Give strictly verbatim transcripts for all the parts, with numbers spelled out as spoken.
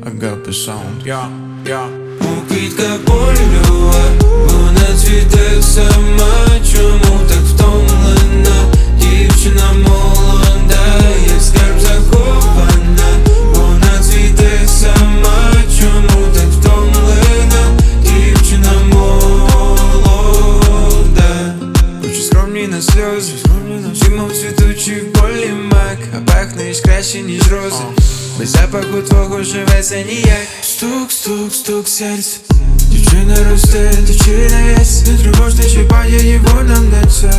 Agape Sound. Я, я Мов квітка полює, вона цвіте сама. Чому так втомлена? Дівчина молода, як скарб захована. Вона цвіте сама. Чому так втомлена? Дівчина молода. Очі скромні на сльози, всі мов цвітучі в полі мак, а пахнеш краще, ніж рози. Без запаху твого живеться ніяк. Стук, стук, стук серця. Дівчина росте, дівчина єсть. Не тривожте, чіпає її, вона не це.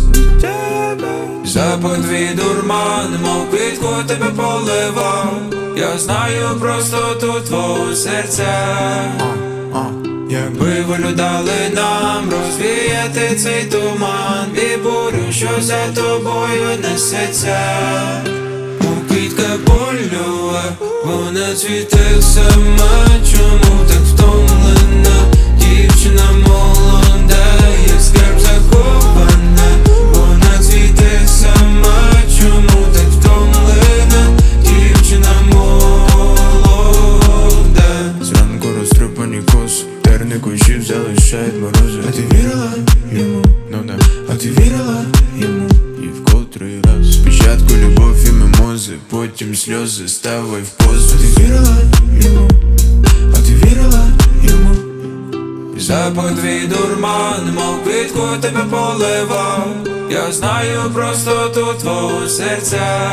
Запах твій дурман, мов квітку тебе поливав. Я знаю простоту твого серця. Якби волю дали нам розвіяти цей туман і бурю, що за тобою несеться. Мов квітка полює, вона цвіте сама. Чому так втомлена? Дівчина молода, як скарб захована. Вона цвіте сама. Чому так втомлена? Дівчина молода. Зранку розтрупані коси, терни кущів залишають морози. А ти вірила йому? Ну да. А ти вірила йому? І в котрий раз. Спочатку любов і мимози, потім сльози, ставай в позу. А ти вірила йому? А ти вірила йому? Запах твій дурман, мов квітку тебе поливав. Я знаю простоту твого серця.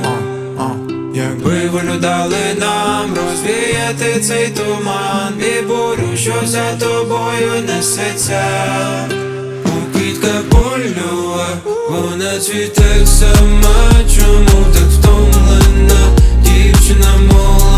Якби волю дали нам розвіяти цей туман і бурю, що за тобою несеться. Мов квітка полює, вона цвіте сама. Чому так втомлена? Дівчина молода.